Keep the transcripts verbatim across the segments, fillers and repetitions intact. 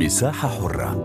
مساحة حرة.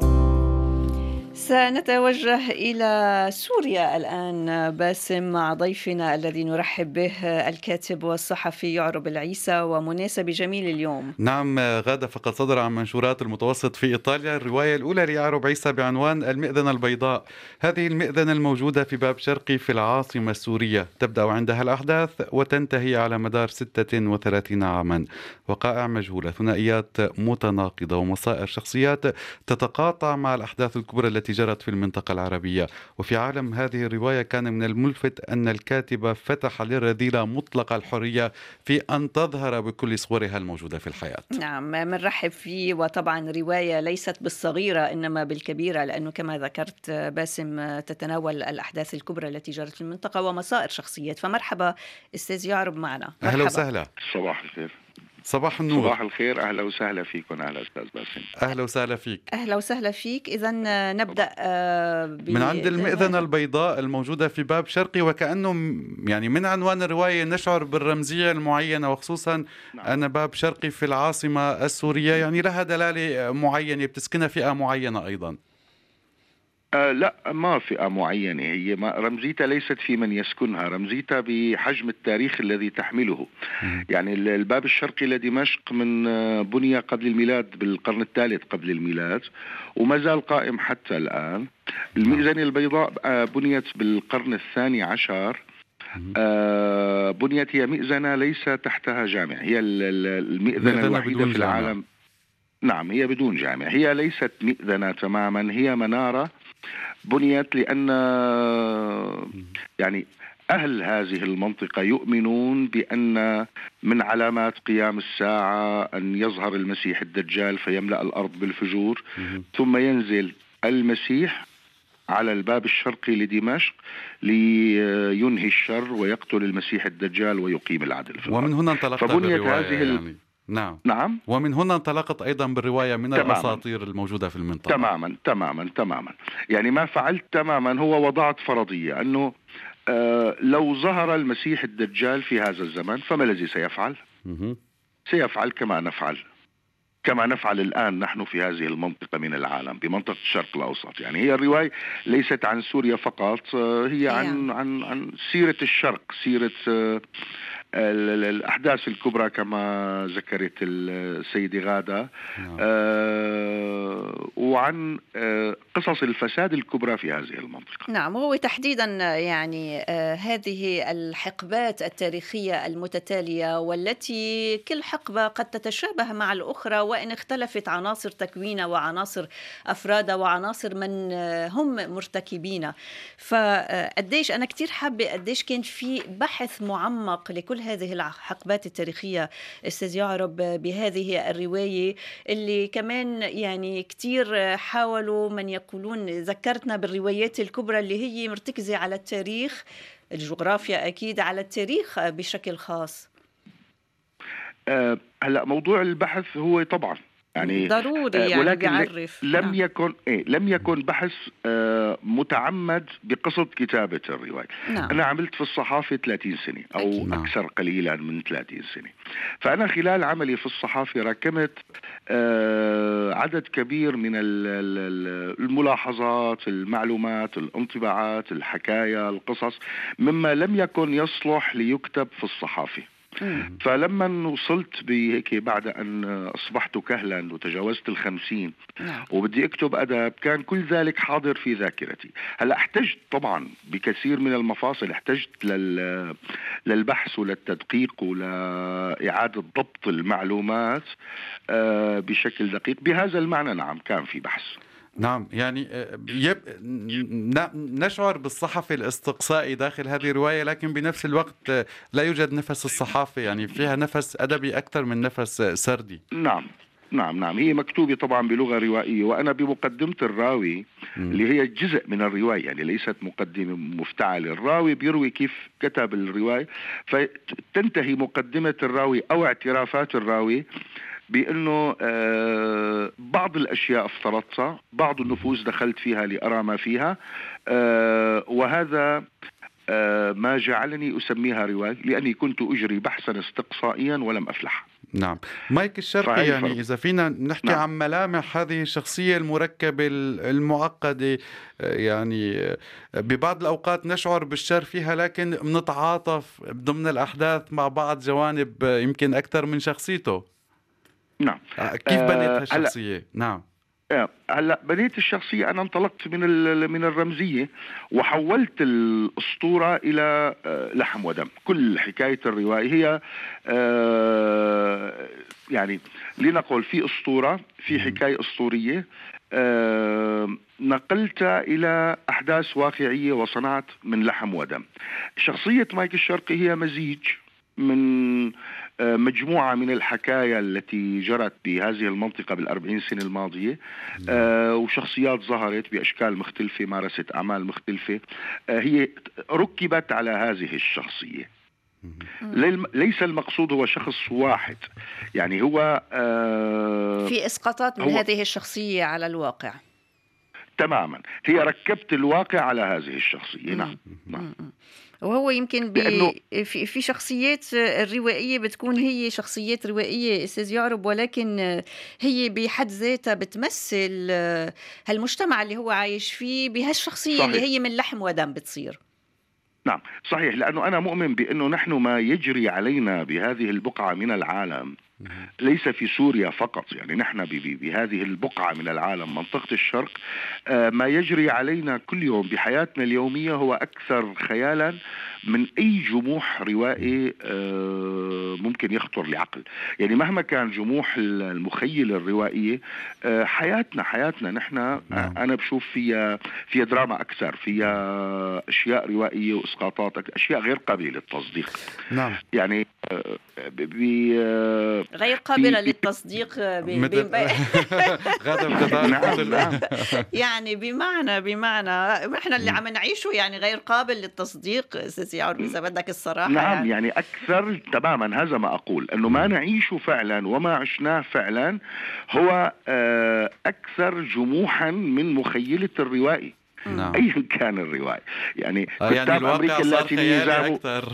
سنتوجه إلى سوريا الآن باسم مع ضيفنا الذي نرحب به الكاتب والصحفي يعرب العيسى، ومناسبة جميل اليوم. نعم غادة، فقد صدر عن منشورات المتوسط في إيطاليا الرواية الأولى ليعرب عيسى بعنوان المئذنة البيضاء. هذه المئذنة الموجودة في باب شرقي في العاصمة السورية تبدأ عندها الأحداث وتنتهي على مدار ستة وثلاثين عاما. وقائع مجهولة، ثنائيات متناقضة، ومصائر شخصيات تتقاطع مع الأحداث الكبرى التي جرت في المنطقة العربية. وفي عالم هذه الرواية كان من الملفت أن الكاتب فتح للرذيلة مطلق الحرية في أن تظهر بكل صورها الموجودة في الحياة. نعم، منرحب فيه. وطبعا رواية ليست بالصغيرة إنما بالكبيرة، لأنه كما ذكرت باسم تتناول الأحداث الكبرى التي جرت في المنطقة ومصائر شخصيات. فمرحبا أستاذ يعرب معنا. مرحبا. أهلا وسهلا. صباح الخير. صباح النور. صباح الخير، أهلا وسهلا فيكم. أهلا أستاذ باسم. أهلا وسهلا فيك. أهلا وسهلا فيك. إذن نبدأ ب... من عند المئذنة البيضاء الموجودة في باب شرقي، وكأنه يعني من عنوان الرواية نشعر بالرمزية المعينة، وخصوصا نعم. أن باب شرقي في العاصمة السورية يعني لها دلالة معينة بتسكنها فئة معينة أيضا. آه لا، ما فئة معينة، هي ما رمزيتها ليست في من يسكنها، رمزيتها بحجم التاريخ الذي تحمله. م. يعني الباب الشرقي لدمشق من بني قبل الميلاد بالقرن الثالث قبل الميلاد وما زال قائم حتى الآن. المئذنة البيضاء بنيت بالقرن الثاني عشر. آه بنيت هي مئذنة ليس تحتها جامع، هي المئذنة الوحيدة في العالم. نعم، هي بدون جامع، هي ليست مئذنة تماما، هي منارة بنيت لأن يعني أهل هذه المنطقة يؤمنون بأن من علامات قيام الساعة أن يظهر المسيح الدجال فيملأ الأرض بالفجور، ثم ينزل المسيح على الباب الشرقي لدمشق لينهي الشر ويقتل المسيح الدجال ويقيم العدل في الأرض. ومن هنا انطلقت بالرواية يعني. نعم. نعم. ومن هنا انطلقت أيضا بالرواية من تماماً. الأساطير الموجودة في المنطقة. تماما تماما تماما يعني ما فعلت تماما هو وضعت فرضية أنه آه لو ظهر المسيح الدجال في هذا الزمن فما الذي سيفعل؟ م- سيفعل كما نفعل كما نفعل الآن نحن في هذه المنطقة من العالم، بمنطقة الشرق الأوسط. يعني هي الرواية ليست عن سوريا فقط، هي عن عن عن سيرة الشرق، سيرة الأحداث الكبرى كما ذكرت السيدة غادة. نعم. آه وعن آه قصص الفساد الكبرى في هذه المنطقة. نعم، هو تحديدا يعني آه هذه الحقبات التاريخية المتتالية، والتي كل حقبة قد تتشابه مع الأخرى وإن اختلفت عناصر تكوينها وعناصر أفرادها وعناصر من آه هم مرتكبين. فقديش أنا كتير حابة قديش كان في بحث معمق لكل هذه الحقبات التاريخية أستاذ يعرب بهذه الرواية، اللي كمان يعني كتير حاولوا من يقولون ذكرتنا بالروايات الكبرى اللي هي مرتكزة على التاريخ، الجغرافيا أكيد، على التاريخ بشكل خاص. أه هلا موضوع البحث هو طبعا يعني ضروري، يعني ولكن بيعرف. لم نعم. يكن إيه لم يكن بحث آه متعمد بقصد كتابة الرواية. نعم. أنا عملت في الصحافة ثلاثين سنة أو أكيد. أكثر قليلا من ثلاثين سنة. فأنا خلال عملي في الصحافة ركمت آه عدد كبير من الملاحظات، المعلومات، الانطباعات، الحكاية، القصص، مما لم يكن يصلح ليكتب في الصحافة. فلما وصلت بهيك بعد أن أصبحت كهلا وتجاوزت الخمسين وبدي أكتب أدب، كان كل ذلك حاضر في ذاكرتي. هلأ احتجت طبعا بكثير من المفاصل، احتجت لل... للبحث وللتدقيق ولإعادة ضبط المعلومات بشكل دقيق. بهذا المعنى نعم كان في بحث. نعم، يعني يب... نشعر بالصحفي الاستقصائي داخل هذه الرواية، لكن بنفس الوقت لا يوجد نفس الصحافة، يعني فيها نفس أدبي أكثر من نفس سردي. نعم نعم نعم هي مكتوبة طبعا بلغة روائية، وأنا بمقدمة الراوي م. اللي هي جزء من الرواية، يعني ليست مقدمة مفتعلة. الراوي بيروي كيف كتب الرواية، فتنتهي مقدمة الراوي أو اعترافات الراوي بأنه آه بعض الأشياء افترضتها، بعض النفوس دخلت فيها لأرى ما فيها، آه وهذا آه ما جعلني أسميها رواية، لأني كنت أجري بحثا استقصائيا ولم أفلح. نعم. مايك الشرقي، فهي يعني الفرق. إذا فينا نحكي نعم عن ملامح هذه الشخصية المركبة ال- المعقدة، آه، يعني آه، ببعض الأوقات نشعر بالشر فيها، لكن بنتعاطف ضمن الأحداث مع بعض جوانب آه، يمكن أكثر من شخصيته. نعم. آه، كيف بنيت أه هلا هالشخصية؟ نعم. آه، هلا بنيت الشخصيه، انا انطلقت من ال- من الرمزيه وحولت الاسطوره الى آه، لحم ودم. كل حكايه الروايه هي آه، يعني لنقل في اسطوره، في مهم. حكايه اسطوريه، آه، نقلتها إلى أحداث واقعية وصنعت من لحم ودم. شخصية مايك الشرقي هي مزيج من آه، مجموعة من الحكايا التي جرت بهذه المنطقة بالأربعين سنة الماضية، نعم. آه، وشخصيات ظهرت بأشكال مختلفة، مارست أعمال مختلفة، آه، هي ركبت على هذه الشخصية. مهم. مم. ليل- ليس المقصود هو شخص واحد، يعني هو آه، في إسقاطات من هو هذه الشخصية على الواقع. تماما، هي ركبت الواقع على هذه الشخصية. نعم. مم. نعم. مم. وهو يمكن لأنه بي في في شخصيات الروائية بتكون هي شخصيات روائية أستاذ يعرب، ولكن هي بحد ذاتها بتمثل هالمجتمع اللي هو عايش فيه بهالشخصية اللي صحيح. هي من لحم ودم بتصير. نعم صحيح، لأنه أنا مؤمن بأنه نحن ما يجري علينا بهذه البقعة من العالم مهم. ليس في سوريا فقط، يعني نحن ب- ب- بهذه البقعة من العالم، منطقة الشرق، آه، ما يجري علينا كل يوم بحياتنا اليومية هو أكثر خيالا من أي جموح روائي آه، ممكن يخطر لعقل. يعني مهما كان جموح المخيل الروائية، آه، حياتنا حياتنا نحن، آه، نعم. أنا بشوف فيها فيها دراما أكثر، فيها أشياء روائية وإسقاطات، أك- أشياء غير قابلة للتصديق. نعم. يعني آه، ب- ب- آه، غير في قابلة في للتصديق ب- مثل ب- غادة بدها تعرف نعم مثل نعم يعني بمعنى بمعنى احنا اللي مم. عم نعيشه يعني غير قابل للتصديق استاذ يعرب، اذا بدك الصراحة نعم، يعني. يعني أكثر تماما، هذا ما أقول، أنه ما مم. نعيشه فعلا وما عشناه فعلا هو آه، أكثر جموحا من مخيلة الروائي مم. نعم. أيا كان الروائي. يعني آه، يعني كتاب الواقع أمريكا صار اللاتينية خيالي ذهبوا. أكثر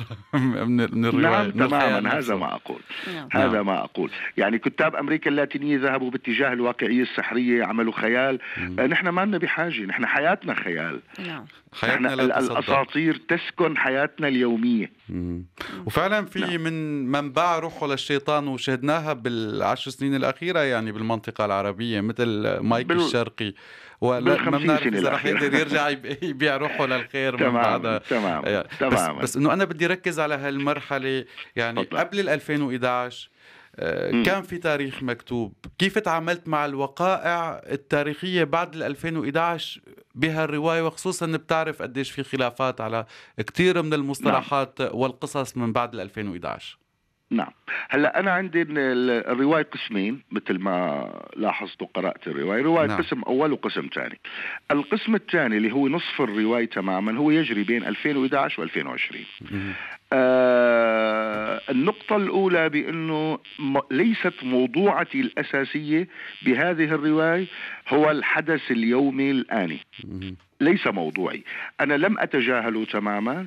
من من الرواية، نعم من الخيال تماما، هذا نفسه. ما أقول، نعم. هذا نعم. ما أقول. يعني كتاب أمريكا اللاتينية ذهبوا باتجاه الواقعية السحرية، عملوا خيال. مم. آه، نحن ما لنا بحاجة، نحن حياتنا خيال. نعم. نحن حياتنا لا ال- تصدق. الأساطير تسكن حياتنا اليومية. مم. مم. وفعلا نعم في من من باع روحه للشيطان، وشهدناها بالعشر سنين الأخيرة يعني بالمنطقة العربية، مثل مايك بال... الشرقي. ولا ما بالخمسين بنعرف سنة إذا رح يقدر الأخيرة. يرجع يب- يبيع روحه للخير من تماما بعدها. تماما يعني بس تماما. بس إنه أنا بدي ركز على هالمرحلة، يعني تفضل. قبل ال ألفين وإحدى عشر آه، مم. كان في تاريخ مكتوب. كيف تعاملت مع الوقائع التاريخية بعد ال ألفين وإحدى عشر بهالرواية، وخصوصا بتعرف قديش في خلافات على كتير من نعم المصطلحات والقصص من بعد ال ألفين وإحدى عشر؟ نعم. هلا أنا عندي ال- الرواية قسمين، مثل ما لاحظت وقرأت الرواية، رواية نعم. قسم أول وقسم ثاني. القسم الثاني اللي هو نصف الرواية تماما هو يجري بين ألفين وإحدى عشر وألفين وعشرين. مم. آه النقطة الأولى بأنه م- ليست موضوعتي الأساسية بهذه الرواية هو الحدث اليومي الآني، مم. ليس موضوعي. أنا لم أتجاهله تماما،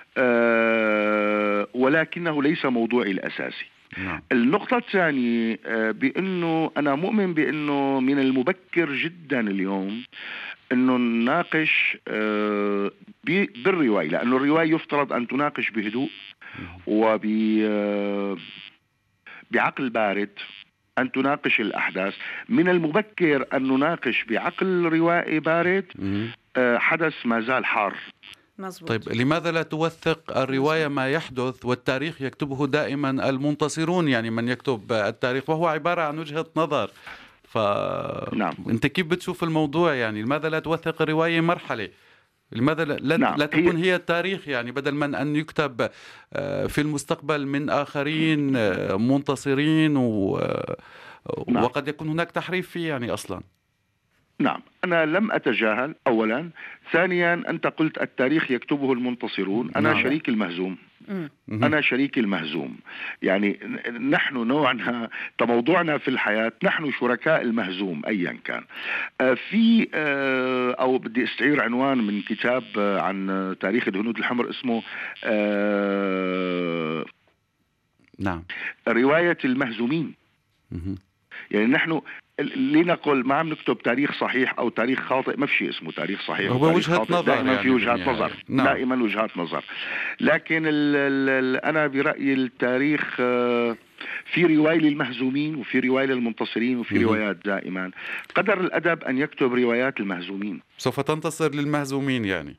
آه ولكنه ليس موضوعي الأساسي. نعم. النقطة الثانية آه بأنه أنا مؤمن بأنه من المبكر جدا اليوم أنه نناقش آه ب- بالرواية، لأنه الرواية يفترض أن تناقش بهدوء وب آه بعقل بارد، أن تناقش الأحداث. من المبكر أن نناقش بعقل روائي بارد مم. آه حدث ما زال حار. مزبوط. طيب لماذا لا توثق الرواية ما يحدث، والتاريخ يكتبه دائما المنتصرون، يعني من يكتب التاريخ وهو عبارة عن وجهة نظر. نعم فأنت كيف بتشوف الموضوع؟ يعني لماذا لا توثق الرواية مرحلة؟ لماذا لا, لا, نعم لا هي تكون هي التاريخ، يعني بدل من أن يكتب آه، في المستقبل من آخرين آه، منتصرين و آه، نعم وقد يكون هناك تحريف فيه يعني أصلا. نعم أنا لم أتجاهل أولا. ثانيا أنت قلت التاريخ يكتبه المنتصرون، أنا نعم. شريك المهزوم. مم. مهم. أنا شريك المهزوم. يعني ن- نحن نوعنا كموضوعنا في الحياة، نحن شركاء المهزوم أيا كان. آه، في آه، أو بدي استعير عنوان من كتاب آه، عن تاريخ الهنود الحمر اسمه آه، نعم. رواية المهزومين. مه. يعني نحن لنقل ما عم نكتب تاريخ صحيح أو تاريخ خاطئ، ما في شيء اسمه تاريخ صحيح هو وتاريخ وجهة خاطئ، نظر دائما يعني في وجهات بالنهاية. نظر. نعم. دائما وجهات نظر. لكن ال ال أنا برأيي التاريخ آه في رواية للمهزومين وفي رواية للمنتصرين وفي مه. روايات دائما. قدر الأدب أن يكتب روايات المهزومين. سوف تنتصر للمهزومين يعني.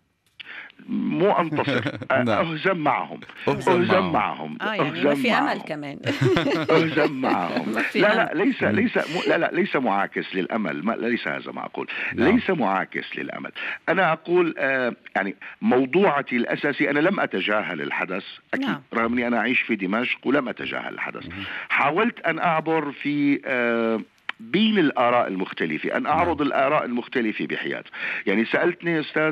مو أنتصر، نعم. أهزم معهم. أهزم أهزم معهم. معهم. اه يعني ما أهزم في امل معهم. كمان. أهزم معهم. ما في لا امل. لا ليس مم. ليس مو لا لا ليس معاكس للأمل، ما ليس هذا ما أقول. نعم. ليس معاكس للأمل. أنا أقول آه يعني موضوعتي الأساسي، أنا لم أتجاهل الحدث أكيد، نعم. رغم أني أنا أعيش في دمشق ولم أتجاهل الحدث. مه. حاولت أن أعبر في آه بين الآراء المختلفة، أن أعرض نعم. الآراء المختلفة بحياد. يعني سألتني أستاذ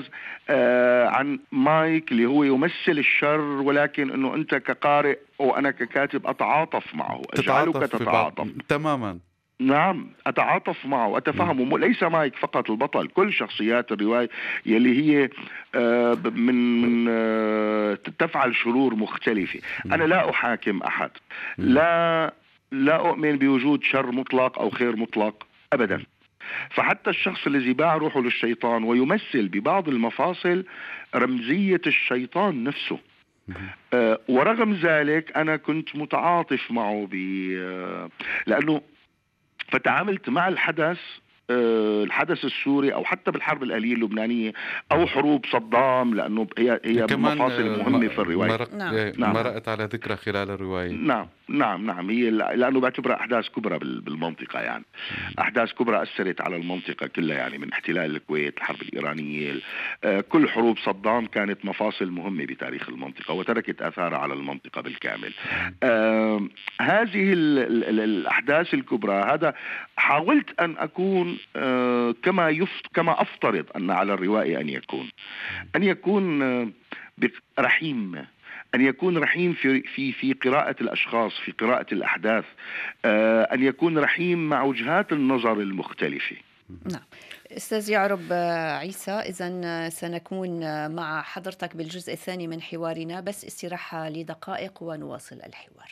آه عن مايك اللي هو يمثل الشر، ولكن أنه أنت كقارئ وأنا ككاتب أتعاطف معه، أجعلك تتعاطف في بعض. تتعاطف. تماما. نعم أتعاطف معه مم. وأتفهمه. ليس مايك فقط البطل، كل شخصيات الرواية يلي هي آه ب- من من آه تفعل شرور مختلفة. أنا مم. لا أحاكم أحد، مم. لا لا أؤمن بوجود شر مطلق أو خير مطلق أبدا. فحتى الشخص الذي باع روحه للشيطان ويمثل ببعض المفاصل رمزية الشيطان نفسه، مه. آه ورغم ذلك أنا كنت متعاطف معه ب آه لأنه فتعاملت مع الحدث، آه، الحدث السوري أو حتى بالحرب الأهلية اللبنانية أو حروب صدام، لأنه هي هي كمان مفاصل آه، مهمة م- في الرواية. مرق... نعم. آه، نعم مرقت على ذكرى خلال الرواية. نعم نعم نعم هي ل- لأنه بعتبرها أحداث كبرى بال- بالمنطقة، يعني أحداث كبرى أثرت على المنطقة كلها، يعني من احتلال الكويت، الحرب الإيرانية، ال- آه، كل حروب صدام كانت مفاصل مهمة بتاريخ المنطقة وتركت آثارها على المنطقة بالكامل. آه، هذه ال- ال- ال- الأحداث الكبرى، هذا حاولت أن أكون آه، كما يفت كما أفترض أن على الروائي أن يكون أن يكون آه، بق- رحيم، أن يكون رحيم في في في قراءة الأشخاص، في قراءة الأحداث، آه، أن يكون رحيم مع وجهات النظر المختلفة. نعم. أستاذ يعرب آه، عيسى، إذن سنكون آه، مع حضرتك بالجزء الثاني من حوارنا، بس استراحة لدقائق ونواصل الحوار.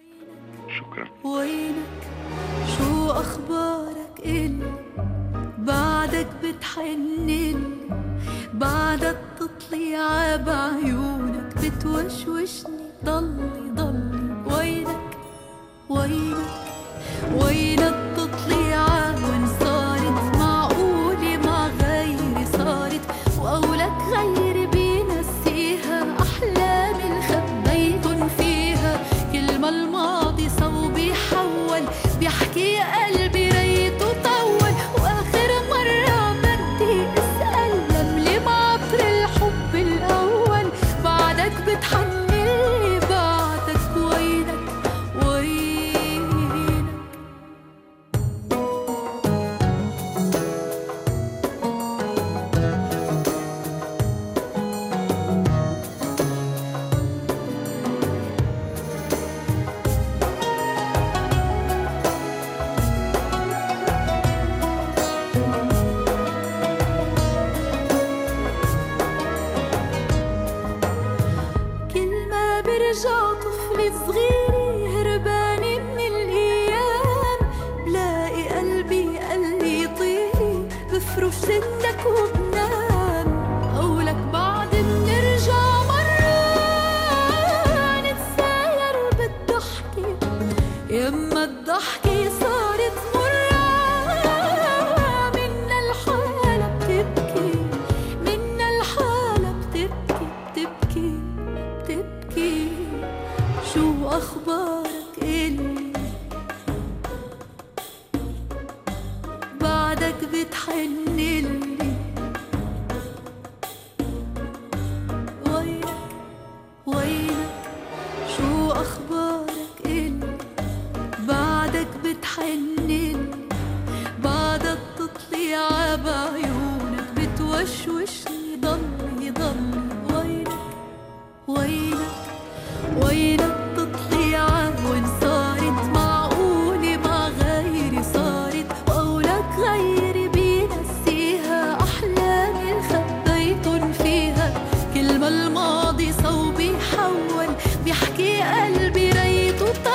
شكرا. وينك؟ شو أخبارك؟ إلي بعدك بتحنلي، بعدك تطلع بعيونك بتوشوشني، ضلي ضلي. وينك وينك وينك تطلع وين صارت معقولة مع غيري صارت، وقولك غيري بينسيها أحلامي اللي خبيتن فيها. كل ما الماضي صوبي حول بيحكي قلبي ريته طول، وآخر مرة بدي أسأل لملي معطر الحب الأول. بعدك بتحنلي، بعدك وينك وينك. كل ما برجع طفل صغير هرباني من الأيام، بلاقي قلبي قلبي طيري بفرش سنك وبنام. قولك بعد بنرجع مرة نتساير بالضحكة، يما الضحكة صارت مرة، منا الحالة بتبكي، منا الحالة بتبكي بتبكي بتبكي. شو أخبارك؟ إلي بعدك بتحنلي. وينك وينك؟ شو أخبارك؟ إلي بعدك بتحنلي، بعدك تطلع بعيونك بتوشوشني، ضلي ضلي. وينك وينك وينك تطلع وين صارت معقولة مع غيري صارت، وقولك غيري بينسيها أحلامي اللي خبيتن فيها. كل ما الماضي صوبي حول بيحكي قلبي ريته طول،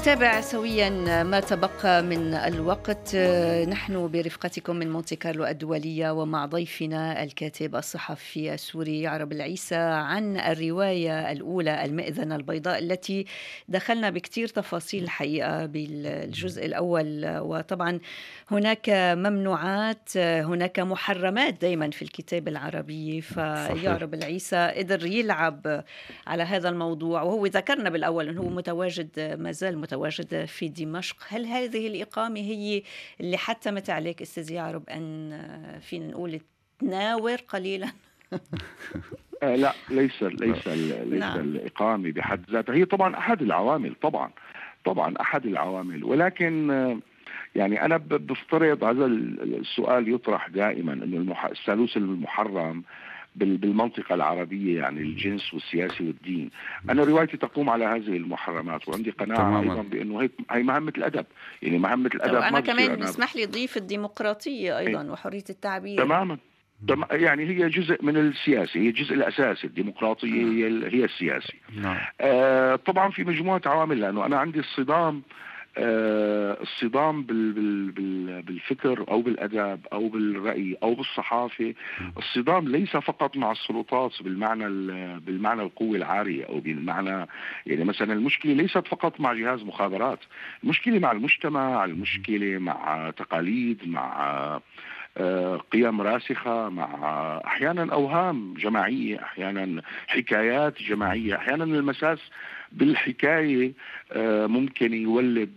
نتابع سويا ما تبقى من الوقت. نحن برفقتكم من مونتي كارلو الدولية ومع ضيفنا الكاتب الصحفي السوري يعرب العيسى عن الرواية الأولى المئذنة البيضاء التي دخلنا بكثير تفاصيل الحقيقة بالجزء الأول. وطبعا هناك ممنوعات، هناك محرمات دايما في الكتاب العربي، فيعرب العيسى قدر يلعب على هذا الموضوع. وهو ذكرنا بالأول أنه متواجد، ما زال متواجد في دمشق. هل هذه الإقامة هي اللي حتمت عليك أستاذ يعرب أن فينا نقول تناور قليلا؟ آه لا، ليس ليس ليس نعم. الإقامة بحد ذاتها هي طبعا أحد العوامل، طبعا طبعا أحد العوامل، ولكن يعني أنا بفترض هذا السؤال يطرح دائما أنه الثالوث المحرم بالمنطقة العربية، يعني الجنس والسياسي والدين. أنا روايتي تقوم على هذه المحرمات، وعندي قناعة أيضا بأنه هيك هي مهمة الأدب، يعني مهمة الأدب. أنا كمان اسمح لي ضيف الديمقراطية أيضا هي. وحرية التعبير. تماما، يعني هي جزء من السياسي، هي الجزء الأساسي. الديمقراطية هي هي السياسي. نعم. آه طبعا في مجموعة عوامل، لأنه أنا عندي الصدام آه الصدام بال بال بال بالفكر أو بالأدب أو بالرأي أو بالصحافة. الصدام ليس فقط مع السلطات بالمعنى بالمعنى القوة العارية، أو بالمعنى يعني مثلا المشكلة ليست فقط مع جهاز مخابرات، المشكلة مع المجتمع، المشكلة مع تقاليد، مع قيم راسخة، مع أحيانا أوهام جماعية، أحيانا حكايات جماعية، أحيانا المساس بالحكاية ممكن يولد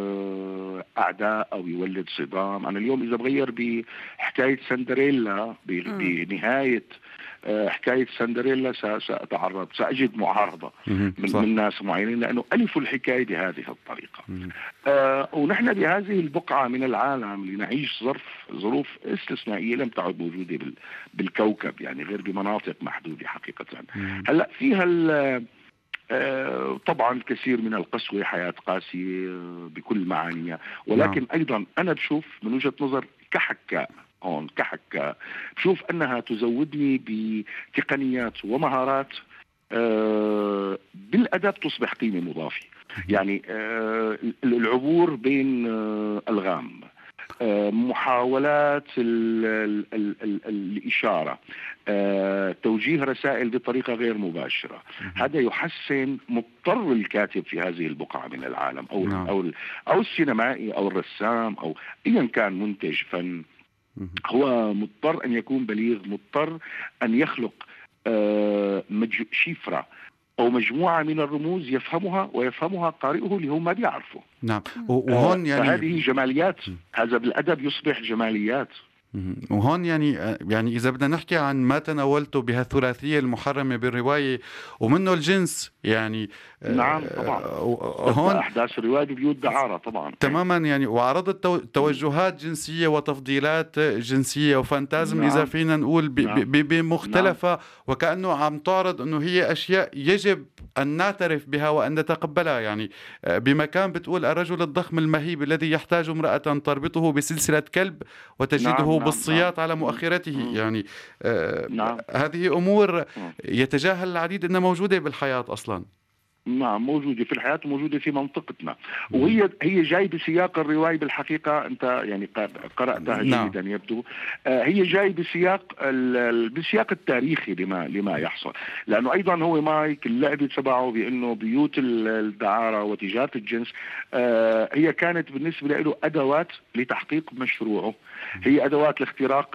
أعداء أو يولد صدام. أنا اليوم إذا بغير بحكاية سندريلا بنهاية حكاية سندريلا سأتعرض، سأجد معارضة من, من ناس معينين، لأنه ألفوا الحكاية بهذه الطريقة. آه ونحن بهذه البقعة من العالم لنعيش ظرف ظروف استثنائية لم تعد موجودة بال بالكوكب، يعني غير بمناطق محدودة حقيقة. هلأ فيها آه طبعا الكثير من القسوة، حياة قاسية بكل معانيها، ولكن نعم. أيضا أنا بشوف من وجهة نظر كحكاء هون كحكاء بشوف أنها تزودني بتقنيات ومهارات آه بالأدب تصبح قيمة مضافة. يعني آه العبور بين آه ألغام، آه محاولات ال ال ال ال الإشارة، آه توجيه رسائل بطريقة غير مباشرة، هذا يحسن مضطر الكاتب في هذه البقعة من العالم، أو نعم. أو أو السينمائي أو الرسام أو أيا كان منتج فن، هو مضطر أن يكون بليغ، مضطر أن يخلق آه شفرة أو مجموعة من الرموز يفهمها ويفهمها قارئه اللي هو ما بيعرفه. نعم. وهون يعني فهذه جماليات، هذا بالأدب يصبح جماليات. وهون يعني يعني إذا بدنا نحكي عن ما تناولته بهالثلاثية المحرمة بالرواية ومنه الجنس، يعني نعم طبعا هون أحداث الرواية ببيوت دعارة طبعا تماما، يعني وعرضت توجهات جنسية وتفضيلات جنسية وفانتازم نعم. إذا فينا نقول بمختلفة نعم. وكأنه عم تعرض أنه هي أشياء يجب أن نعترف بها وأن نتقبلها. يعني بمكان بتقول الرجل الضخم المهيب الذي يحتاج امرأة تربطه بسلسلة كلب وتجده نعم. بالصياط نعم. على مؤخرته نعم. يعني آه نعم. هذه أمور يتجاهل العديد أنها موجودة بالحياة أصلا. نعم موجودة في الحياة وموجودة في منطقتنا، وهي هي جاي بسياق الرواية بالحقيقة. أنت يعني قرأتها نعم. جيدا يبدو. آه هي جاي بسياق بالسياق التاريخي لما لما يحصل، لأنه أيضا هو مايك اللعبة تبعه بأنه بيوت الدعارة وتجارة الجنس آه هي كانت بالنسبة له أدوات لتحقيق مشروعه، هي أدوات لاختراق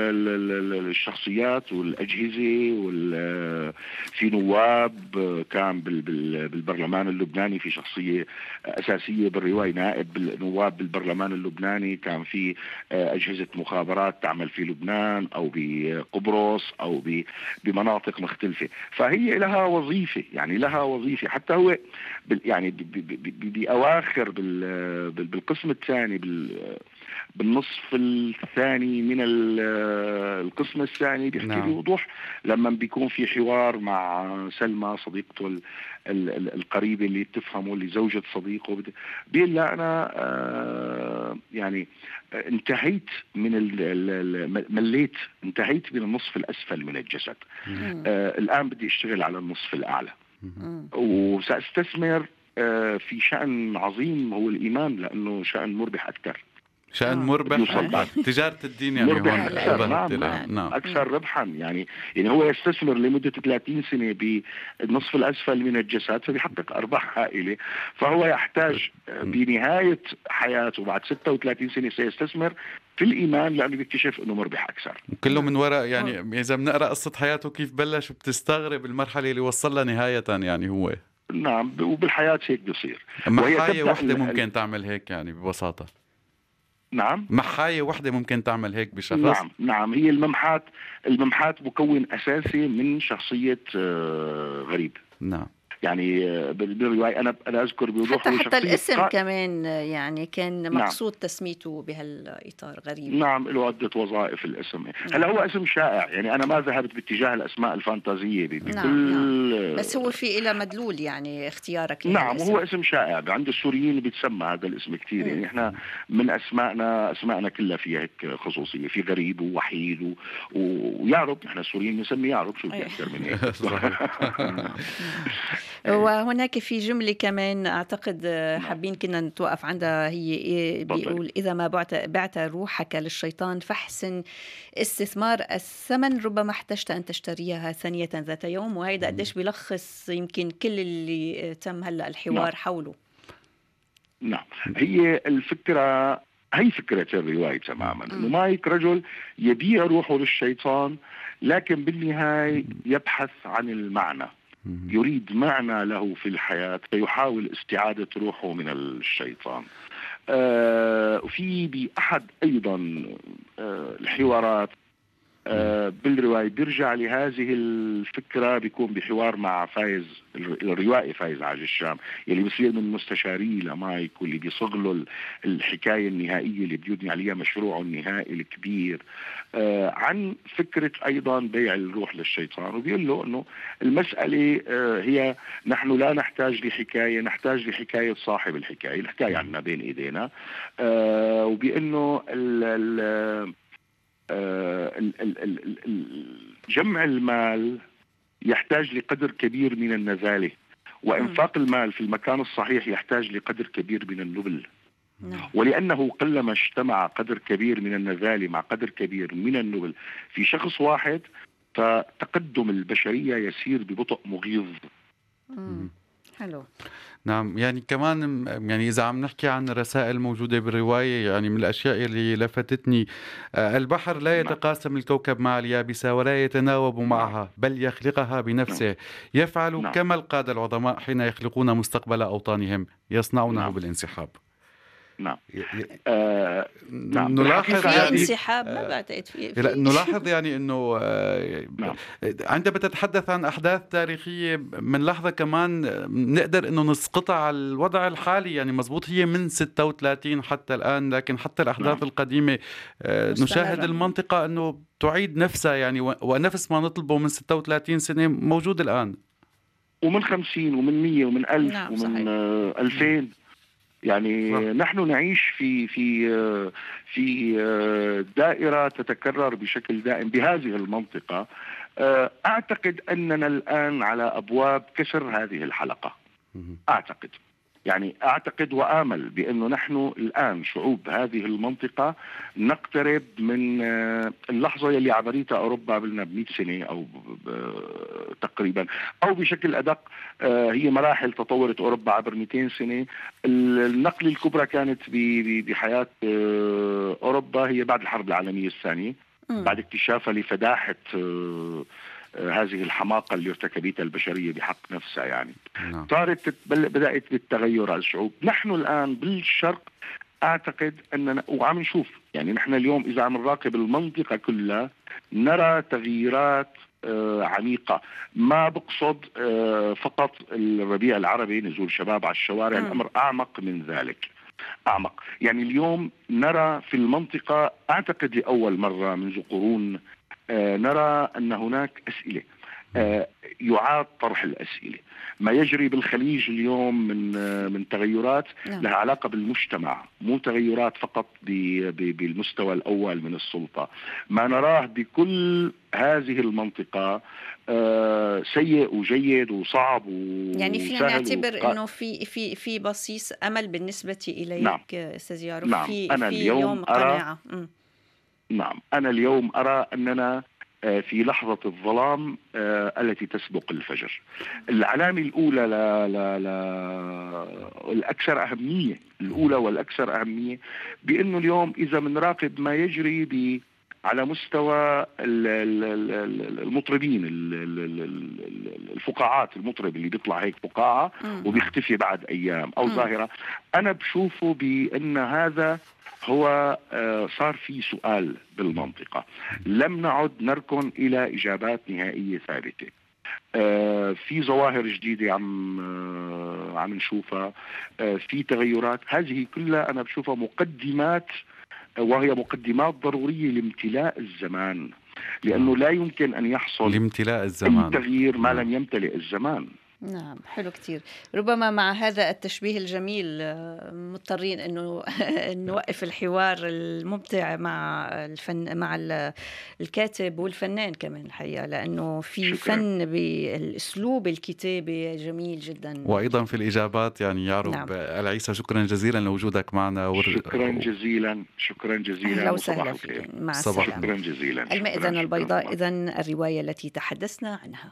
الشخصيات والأجهزة، في نواب كان بالبرلمان اللبناني، في شخصية أساسية بالرواية نائب النواب بالبرلمان اللبناني، كان في أجهزة مخابرات تعمل في لبنان أو بقبرص أو بمناطق مختلفة، فهي لها وظيفة، يعني لها وظيفة. حتى هو يعني بأواخر بالقسم الثاني بالنصف الثاني من القسم الثاني بيحكي نعم. بوضوح لما بيكون في حوار مع سلمى صديقته القريبة اللي تفهمه، اللي زوجة صديقه، بيقول لا أنا آه يعني انتهيت من مليت انتهيت من النصف الأسفل من الجسد، آه الآن بدي أشتغل على النصف الأعلى، وسأستثمر في شأن عظيم هو الإيمان، لأنه شأن مربح أكثر. شأن مربح أكثر. تجارة الدين يعني مربح هون أكثر. نعم. نعم. نعم أكثر ربحا. يعني يعني هو يستثمر لمدة ثلاثين سنة بالنصف الأسفل من الجسد، فبيحقق أرباح هائلة. فهو يحتاج بنهاية حياته بعد ستة وثلاثين سنة سيستثمر في الإيمان، لأنه بيكتشف أنه مربح أكثر. كله من وراء يعني إذا بنقرأ قصة حياته كيف بلش وبتستغرب المرحلة اللي وصل لها نهاية يعني هو. نعم. وبالحياة هيك بيصير. محاية وحدة ممكن تعمل هيك يعني ببساطة. نعم. محاية وحدة ممكن تعمل هيك بشخص. نعم نعم. هي الممحات الممحات مكون أساسي من شخصية غريب. نعم. يعني بالرواية أنا أنا أذكر بوضوح حتى, حتى الاسم قا... كمان يعني كان مقصود نعم. تسميته بهالإطار غريب. نعم. له عدة وظائف الاسم. نعم. هلا هو اسم شائع، يعني أنا ما ذهبت باتجاه الأسماء الفانتازية بكل نعم. نعم. بس هو في إلى مدلول يعني اختيارك. نعم. وهو اسم شائع عند السوريين بيتسمى هذا الاسم كثير. يعني إحنا من أسمائنا أسمائنا كلها فيها هيك خصوصية، في غريب ووحيد و... ويعرب. إحنا السوريين بنسمي يعرب، شو بدي أكثر من هيك. وهناك في جملة كمان أعتقد حابين كنا نتوقف عندها، هي بيقول إذا ما بعت, بعت روحك للشيطان فاحسن استثمار الثمن، ربما احتجت أن تشتريها ثانية ذات يوم. وهيدا قديش بيلخص يمكن كل اللي تم هلأ الحوار نعم. حوله. نعم. هي الفكرة، هي فكرة الرواية تماما، إنه مايك رجل يبيع روحه للشيطان، لكن بالنهاية يبحث عن المعنى، يريد معنى له في الحياة، فيحاول استعادة روحه من الشيطان. آه في بأحد أيضا آه الحوارات آه بالرواية بيرجع لهذه الفكرة، بيكون بحوار مع فايز الروائي فايز عاج الشام، يلي بيصير من مستشاري لمايك، واللي بيصغ له الحكاية النهائية اللي بيبني عليها مشروعه النهائي الكبير، آه عن فكرة أيضا بيع الروح للشيطان. وبيقول له أنه المسألة آه هي نحن لا نحتاج لحكاية، نحتاج لحكاية صاحب الحكاية، الحكاية عنا بين إيدينا. آه وبأنه ال ال جمع المال يحتاج لقدر كبير من النزالة، وإنفاق المال في المكان الصحيح يحتاج لقدر كبير من النبل. ولأنه قلما اجتمع قدر كبير من النزالة مع قدر كبير من النبل في شخص واحد، فتقدم البشرية يسير ببطء مغيظ. حلو. نعم. يعني كمان يعني إذا عم نحكي عن رسائل موجودة بالرواية، يعني من الأشياء اللي لفتتني البحر لا يتقاسم الكوكب مع اليابسة ولا يتناوب معها، بل يخلقها بنفسه، يفعل كما القادة العظماء حين يخلقون مستقبل أوطانهم، يصنعونه بالانسحاب. نعم. آه نعم. نلاحظ يعني انسحاب ما بعتقد في, في نلاحظ يعني انه نعم. عندما تتحدث عن احداث تاريخيه من لحظه كمان نقدر انه نسقطها على الوضع الحالي. يعني مزبوط هي من ستة وثلاثين حتى الان، لكن حتى الاحداث نعم. القديمه نشاهد المنطقه انه تعيد نفسها، يعني ونفس ما نطلبه من ستة وثلاثين سنه موجود الان، ومن خمسين ومن مية ومن ألف نعم. ومن ألفين. يعني صح. نحن نعيش في في في دائرة تتكرر بشكل دائم بهذه المنطقة. أعتقد أننا الآن على أبواب كسر هذه الحلقة. أعتقد يعني أعتقد وآمل بأنه نحن الآن شعوب هذه المنطقة نقترب من اللحظة يلي عبريتها أوروبا قبلنا بمئة سنة أو تقريبا، أو بشكل أدق هي مراحل تطورت أوروبا عبر مئتين سنة. النقلة الكبرى كانت بحياة أوروبا هي بعد الحرب العالمية الثانية، بعد اكتشافها لفداحة هذه الحماقة اللي ارتكبتها البشرية بحق نفسها. يعني صارت بدأت بالتغير على الشعوب. نحن الآن بالشرق أعتقد أننا وعم نشوف، يعني نحن اليوم إذا عم نراقب المنطقة كلها نرى تغييرات آه عميقة. ما بقصد آه فقط الربيع العربي نزول شباب على الشوارع، الأمر أعمق من ذلك، أعمق. يعني اليوم نرى في المنطقة أعتقد لأول مرة منذ قرون آه نرى أن هناك أسئلة. آه، يعاد طرح الأسئلة. ما يجري بالخليج اليوم من آه، من تغيرات نعم. لها علاقة بالمجتمع، مو تغيرات فقط ب- ب- بالمستوى الأول من السلطة. ما نراه بكل هذه المنطقة آه، سيء وجيد وصعب يعني فينا وسهل نعتبر وق... انه في في في بصيص امل بالنسبه نعم. اليك استاذ يعرف، نعم في أنا في اليوم اليوم أرى قناعه. مم. نعم أنا اليوم أرى أننا آه، في لحظة الظلام آه، التي تسبق الفجر. العلامة الأولى لا لا لا الأكثر أهمية، الأولى والأكثر أهمية، بأنه اليوم إذا بنراقب ما يجري ب على مستوى ال- ال- ال- المطربين ال- ال- ال- الفقاعات، المطرب اللي بيطلع هيك فقاعة مم. وبيختفي بعد أيام أو مم. ظاهرة، أنا بشوفه بأن هذا هو آه، صار في سؤال بالمنطقة. لم نعد نركن إلى إجابات نهائية ثابتة. آه، في ظواهر جديدة عم آه، عم نشوفها، آه، في تغيرات، هذه كلها أنا بشوفها مقدمات، وهي مقدمات ضرورية لامتلاء الزمان، لأنه لا يمكن أن يحصل لامتلاء أي الزمان. تغيير ما نعم. لم يمتلئ الزمان. نعم، حلو كتير. ربما مع هذا التشبيه الجميل آه، مضطرين انه نوقف الحوار الممتع مع الفن مع ال- الكاتب والفنان كمان الحقيقة، لأنه في شكرا. فن بالأسلوب الكتابة جميل جدا. وأيضا في الإجابات يعني يعرب نعم. العيسى، شكرا جزيلا لوجودك معنا ور... شكرا جزيلا، شكرا أهلا جزيلا، وسهلا وصباح فيك، الخير. مع صباح السلامة. شكرا جزيلا. شكراً، المئذنة شكراً. البيضاء إذن الرواية التي تحدثنا عنها.